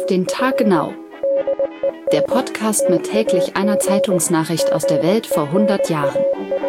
Auf den Tag genau. Der Podcast mit täglich einer Zeitungsnachricht aus der Welt vor 100 Jahren.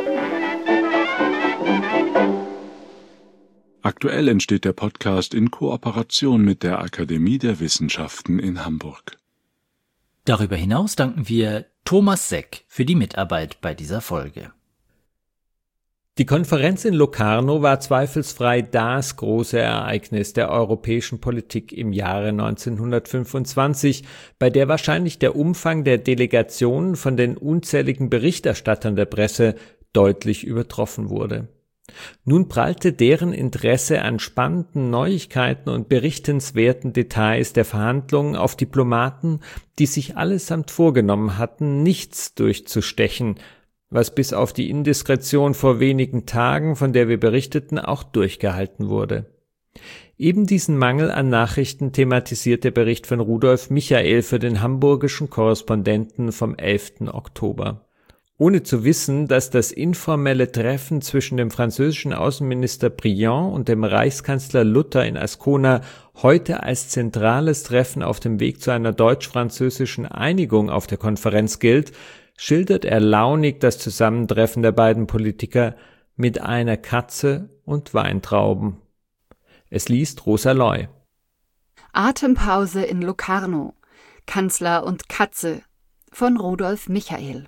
Aktuell entsteht der Podcast in Kooperation mit der Akademie der Wissenschaften in Hamburg. Darüber hinaus danken wir Thomas Seck für die Mitarbeit bei dieser Folge. Die Konferenz in Locarno war zweifelsfrei das große Ereignis der europäischen Politik im Jahre 1925, bei der wahrscheinlich der Umfang der Delegationen von den unzähligen Berichterstattern der Presse deutlich übertroffen wurde. Nun prallte deren Interesse an spannenden Neuigkeiten und berichtenswerten Details der Verhandlungen auf Diplomaten, die sich allesamt vorgenommen hatten, nichts durchzustechen, was bis auf die Indiskretion vor wenigen Tagen, von der wir berichteten, auch durchgehalten wurde. Eben diesen Mangel an Nachrichten thematisiert der Bericht von Rudolf Michael für den hamburgischen Korrespondenten vom 11. Oktober. Ohne zu wissen, dass das informelle Treffen zwischen dem französischen Außenminister Briand und dem Reichskanzler Luther in Ascona heute als zentrales Treffen auf dem Weg zu einer deutsch-französischen Einigung auf der Konferenz gilt, schildert er launig das Zusammentreffen der beiden Politiker mit einer Katze und Weintrauben. Es liest Rosa Loy. Atempause in Locarno. Kanzler und Katze von Rudolf Michael.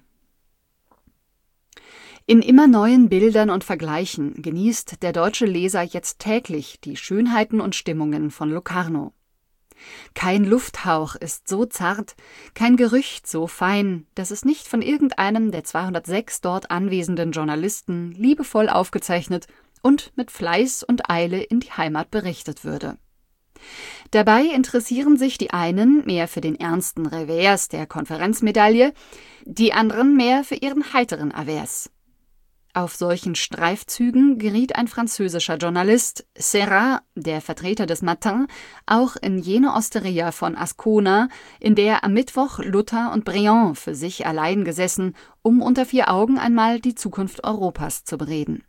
In immer neuen Bildern und Vergleichen genießt der deutsche Leser jetzt täglich die Schönheiten und Stimmungen von Locarno. Kein Lufthauch ist so zart, kein Gerücht so fein, dass es nicht von irgendeinem der 206 dort anwesenden Journalisten liebevoll aufgezeichnet und mit Fleiß und Eile in die Heimat berichtet würde. Dabei interessieren sich die einen mehr für den ernsten Revers der Konferenzmedaille, die anderen mehr für ihren heiteren Avers. Auf solchen Streifzügen geriet ein französischer Journalist, Serra, der Vertreter des Matin, auch in jene Osteria von Ascona, in der am Mittwoch Luther und Briand für sich allein gesessen, um unter vier Augen einmal die Zukunft Europas zu bereden.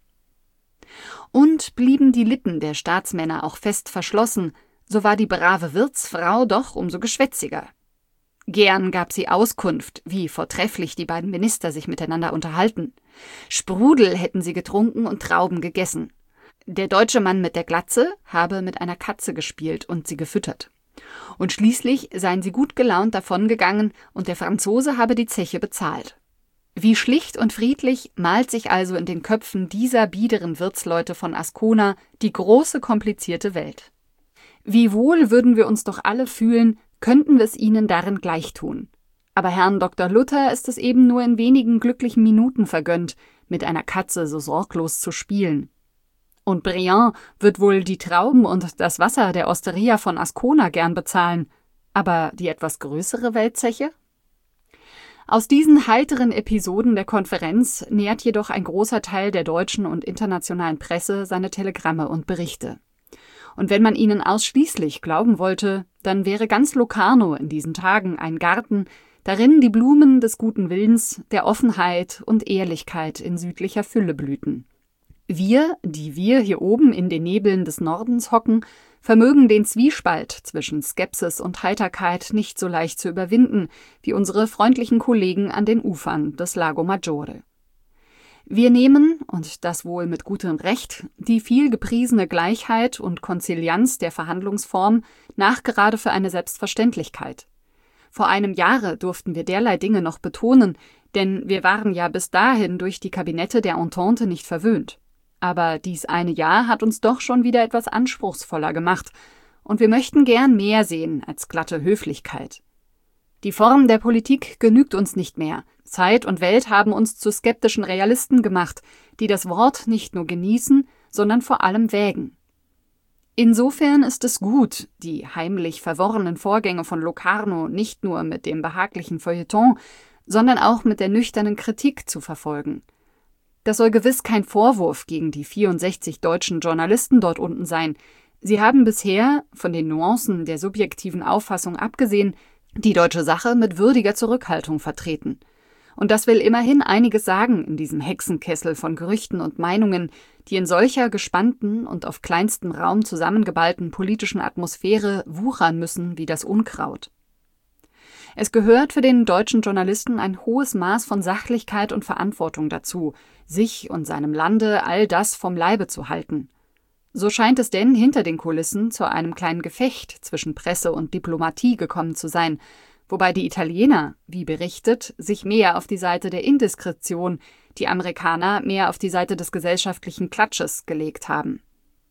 Und blieben die Lippen der Staatsmänner auch fest verschlossen, so war die brave Wirtsfrau doch umso geschwätziger. Gern gab sie Auskunft, wie vortrefflich die beiden Minister sich miteinander unterhalten. Sprudel hätten sie getrunken und Trauben gegessen. Der deutsche Mann mit der Glatze habe mit einer Katze gespielt und sie gefüttert. Und schließlich seien sie gut gelaunt davongegangen und der Franzose habe die Zeche bezahlt. Wie schlicht und friedlich malt sich also in den Köpfen dieser biederen Wirtsleute von Ascona die große, komplizierte Welt. Wie wohl würden wir uns doch alle fühlen, könnten wir es ihnen darin gleich tun. Aber Herrn Dr. Luther ist es eben nur in wenigen glücklichen Minuten vergönnt, mit einer Katze so sorglos zu spielen. Und Briand wird wohl die Trauben und das Wasser der Osteria von Ascona gern bezahlen, aber die etwas größere Weltzeche? Aus diesen heiteren Episoden der Konferenz nährt jedoch ein großer Teil der deutschen und internationalen Presse seine Telegramme und Berichte. Und wenn man ihnen ausschließlich glauben wollte, dann wäre ganz Locarno in diesen Tagen ein Garten, darin die Blumen des guten Willens, der Offenheit und Ehrlichkeit in südlicher Fülle blühten. Wir, die wir hier oben in den Nebeln des Nordens hocken, vermögen den Zwiespalt zwischen Skepsis und Heiterkeit nicht so leicht zu überwinden, wie unsere freundlichen Kollegen an den Ufern des Lago Maggiore. Wir nehmen, und das wohl mit gutem Recht, die viel gepriesene Gleichheit und Konzilianz der Verhandlungsform nachgerade für eine Selbstverständlichkeit. Vor einem Jahre durften wir derlei Dinge noch betonen, denn wir waren ja bis dahin durch die Kabinette der Entente nicht verwöhnt. Aber dies eine Jahr hat uns doch schon wieder etwas anspruchsvoller gemacht, und wir möchten gern mehr sehen als glatte Höflichkeit. Die Form der Politik genügt uns nicht mehr. Zeit und Welt haben uns zu skeptischen Realisten gemacht, die das Wort nicht nur genießen, sondern vor allem wägen. Insofern ist es gut, die heimlich verworrenen Vorgänge von Locarno nicht nur mit dem behaglichen Feuilleton, sondern auch mit der nüchternen Kritik zu verfolgen. Das soll gewiss kein Vorwurf gegen die 64 deutschen Journalisten dort unten sein. Sie haben bisher, von den Nuancen der subjektiven Auffassung abgesehen, die deutsche Sache mit würdiger Zurückhaltung vertreten. Und das will immerhin einiges sagen in diesem Hexenkessel von Gerüchten und Meinungen, die in solcher gespannten und auf kleinstem Raum zusammengeballten politischen Atmosphäre wuchern müssen wie das Unkraut. Es gehört für den deutschen Journalisten ein hohes Maß von Sachlichkeit und Verantwortung dazu, sich und seinem Lande all das vom Leibe zu halten. So scheint es denn hinter den Kulissen zu einem kleinen Gefecht zwischen Presse und Diplomatie gekommen zu sein, wobei die Italiener, wie berichtet, sich mehr auf die Seite der Indiskretion, die Amerikaner mehr auf die Seite des gesellschaftlichen Klatsches gelegt haben.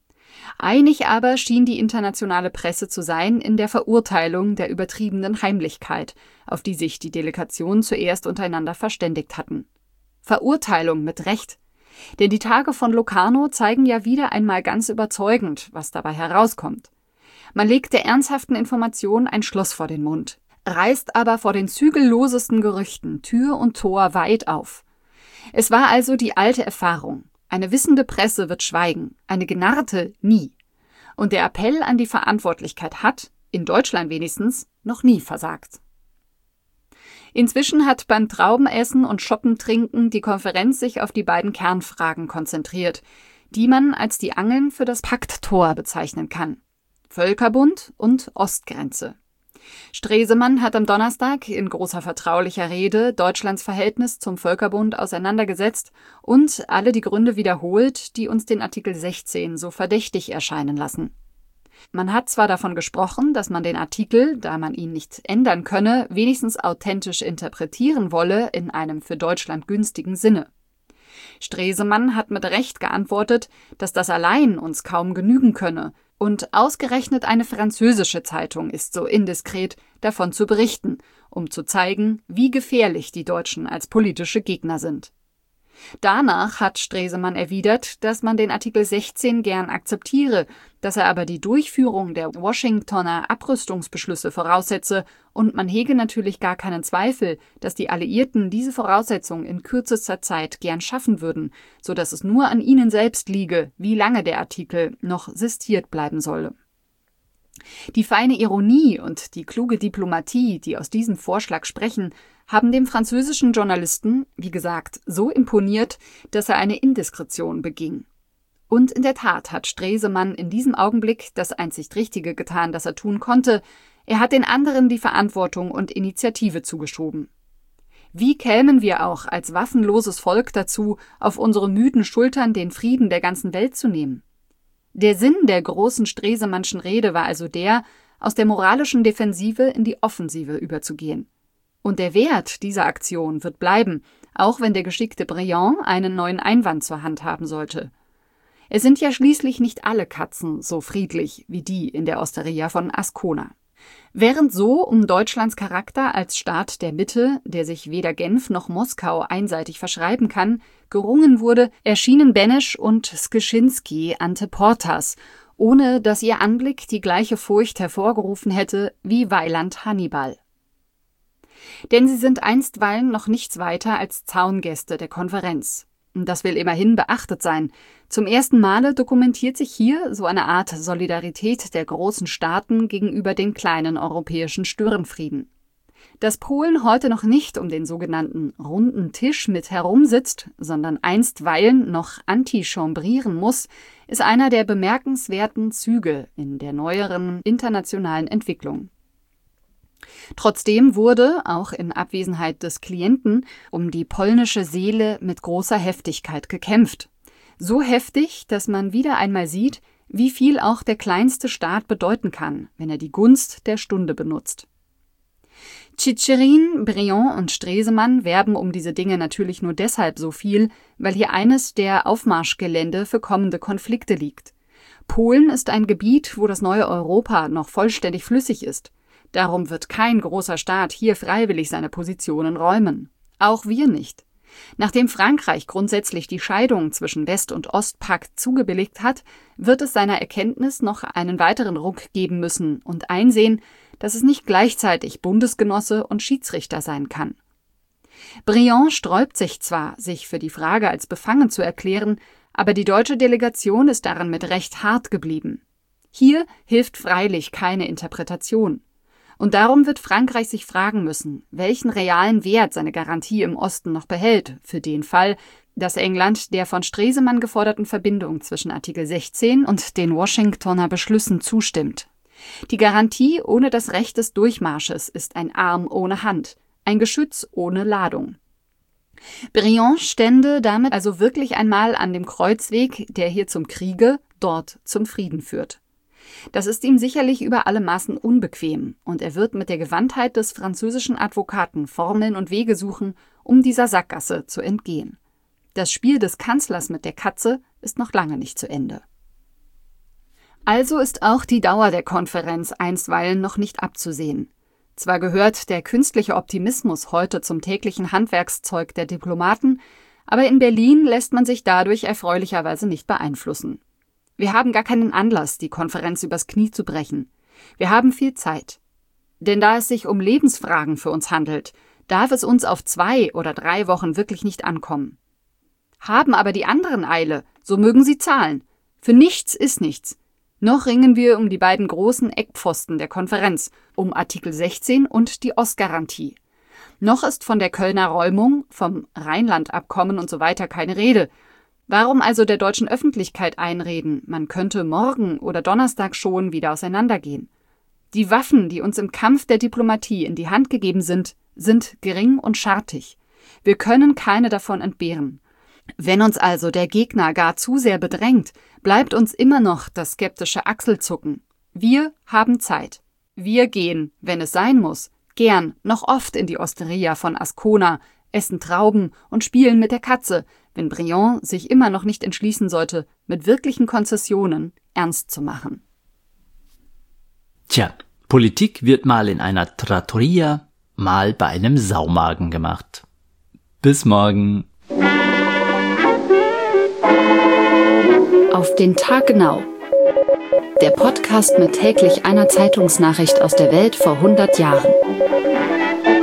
Einig aber schien die internationale Presse zu sein in der Verurteilung der übertriebenen Heimlichkeit, auf die sich die Delegationen zuerst untereinander verständigt hatten. Verurteilung mit Recht. Denn die Tage von Locarno zeigen ja wieder einmal ganz überzeugend, was dabei herauskommt. Man legt der ernsthaften Information ein Schloss vor den Mund, reißt aber vor den zügellosesten Gerüchten Tür und Tor weit auf. Es war also die alte Erfahrung. Eine wissende Presse wird schweigen, eine genarrte nie. Und der Appell an die Verantwortlichkeit hat, in Deutschland wenigstens, noch nie versagt. Inzwischen hat beim Traubenessen und Schoppentrinken die Konferenz sich auf die beiden Kernfragen konzentriert, die man als die Angeln für das Pakttor bezeichnen kann: Völkerbund und Ostgrenze. Stresemann hat am Donnerstag in großer vertraulicher Rede Deutschlands Verhältnis zum Völkerbund auseinandergesetzt und alle die Gründe wiederholt, die uns den Artikel 16 so verdächtig erscheinen lassen. Man hat zwar davon gesprochen, dass man den Artikel, da man ihn nicht ändern könne, wenigstens authentisch interpretieren wolle in einem für Deutschland günstigen Sinne. Stresemann hat mit Recht geantwortet, dass das allein uns kaum genügen könne, und ausgerechnet eine französische Zeitung ist so indiskret, davon zu berichten, um zu zeigen, wie gefährlich die Deutschen als politische Gegner sind. Danach hat Stresemann erwidert, dass man den Artikel 16 gern akzeptiere, dass er aber die Durchführung der Washingtoner Abrüstungsbeschlüsse voraussetze und man hege natürlich gar keinen Zweifel, dass die Alliierten diese Voraussetzung in kürzester Zeit gern schaffen würden, so dass es nur an ihnen selbst liege, wie lange der Artikel noch sistiert bleiben solle. Die feine Ironie und die kluge Diplomatie, die aus diesem Vorschlag sprechen, haben dem französischen Journalisten, wie gesagt, so imponiert, dass er eine Indiskretion beging. Und in der Tat hat Stresemann in diesem Augenblick das einzig Richtige getan, das er tun konnte: Er hat den anderen die Verantwortung und Initiative zugeschoben. Wie kämen wir auch als waffenloses Volk dazu, auf unsere müden Schultern den Frieden der ganzen Welt zu nehmen? Der Sinn der großen Stresemannschen Rede war also der, aus der moralischen Defensive in die Offensive überzugehen. Und der Wert dieser Aktion wird bleiben, auch wenn der geschickte Briand einen neuen Einwand zur Hand haben sollte. Es sind ja schließlich nicht alle Katzen so friedlich wie die in der Osteria von Ascona. Während so um Deutschlands Charakter als Staat der Mitte, der sich weder Genf noch Moskau einseitig verschreiben kann, gerungen wurde, erschienen Benesch und Skrzynski ante portas, ohne dass ihr Anblick die gleiche Furcht hervorgerufen hätte wie Weiland Hannibal. Denn sie sind einstweilen noch nichts weiter als Zaungäste der Konferenz. Das will immerhin beachtet sein. Zum ersten Male dokumentiert sich hier so eine Art Solidarität der großen Staaten gegenüber den kleinen europäischen Störenfrieden. Dass Polen heute noch nicht um den sogenannten runden Tisch mit herumsitzt, sondern einstweilen noch antichambrieren muss, ist einer der bemerkenswerten Züge in der neueren internationalen Entwicklung. Trotzdem wurde, auch in Abwesenheit des Klienten, um die polnische Seele mit großer Heftigkeit gekämpft. So heftig, dass man wieder einmal sieht, wie viel auch der kleinste Staat bedeuten kann, wenn er die Gunst der Stunde benutzt. Tschitscherin, Briand und Stresemann werben um diese Dinge natürlich nur deshalb so viel, weil hier eines der Aufmarschgelände für kommende Konflikte liegt. Polen ist ein Gebiet, wo das neue Europa noch vollständig flüssig ist. Darum wird kein großer Staat hier freiwillig seine Positionen räumen. Auch wir nicht. Nachdem Frankreich grundsätzlich die Scheidung zwischen West- und Ostpakt zugebilligt hat, wird es seiner Erkenntnis noch einen weiteren Ruck geben müssen und einsehen, dass es nicht gleichzeitig Bundesgenosse und Schiedsrichter sein kann. Briand sträubt sich zwar, sich für die Frage als befangen zu erklären, aber die deutsche Delegation ist daran mit Recht hart geblieben. Hier hilft freilich keine Interpretation. Und darum wird Frankreich sich fragen müssen, welchen realen Wert seine Garantie im Osten noch behält, für den Fall, dass England der von Stresemann geforderten Verbindung zwischen Artikel 16 und den Washingtoner Beschlüssen zustimmt. Die Garantie ohne das Recht des Durchmarsches ist ein Arm ohne Hand, ein Geschütz ohne Ladung. Briand stände damit also wirklich einmal an dem Kreuzweg, der hier zum Kriege, dort zum Frieden führt. Das ist ihm sicherlich über alle Maßen unbequem, und er wird mit der Gewandtheit des französischen Advokaten Formeln und Wege suchen, um dieser Sackgasse zu entgehen. Das Spiel des Kanzlers mit der Katze ist noch lange nicht zu Ende. Also ist auch die Dauer der Konferenz einstweilen noch nicht abzusehen. Zwar gehört der künstliche Optimismus heute zum täglichen Handwerkszeug der Diplomaten, aber in Berlin lässt man sich dadurch erfreulicherweise nicht beeinflussen. Wir haben gar keinen Anlass, die Konferenz übers Knie zu brechen. Wir haben viel Zeit. Denn da es sich um Lebensfragen für uns handelt, darf es uns auf 2 oder 3 Wochen wirklich nicht ankommen. Haben aber die anderen Eile, so mögen sie zahlen. Für nichts ist nichts. Noch ringen wir um die beiden großen Eckpfosten der Konferenz, um Artikel 16 und die Ostgarantie. Noch ist von der Kölner Räumung, vom Rheinland-Abkommen und so weiter keine Rede. Warum also der deutschen Öffentlichkeit einreden, man könnte morgen oder Donnerstag schon wieder auseinandergehen? Die Waffen, die uns im Kampf der Diplomatie in die Hand gegeben sind, sind gering und schartig. Wir können keine davon entbehren. Wenn uns also der Gegner gar zu sehr bedrängt, bleibt uns immer noch das skeptische Achselzucken. Wir haben Zeit. Wir gehen, wenn es sein muss, gern noch oft in die Osteria von Ascona, essen Trauben und spielen mit der Katze, wenn Briand sich immer noch nicht entschließen sollte, mit wirklichen Konzessionen ernst zu machen. Tja, Politik wird mal in einer Trattoria, mal bei einem Saumagen gemacht. Bis morgen. Auf den Tag genau. Der Podcast mit täglich einer Zeitungsnachricht aus der Welt vor 100 Jahren.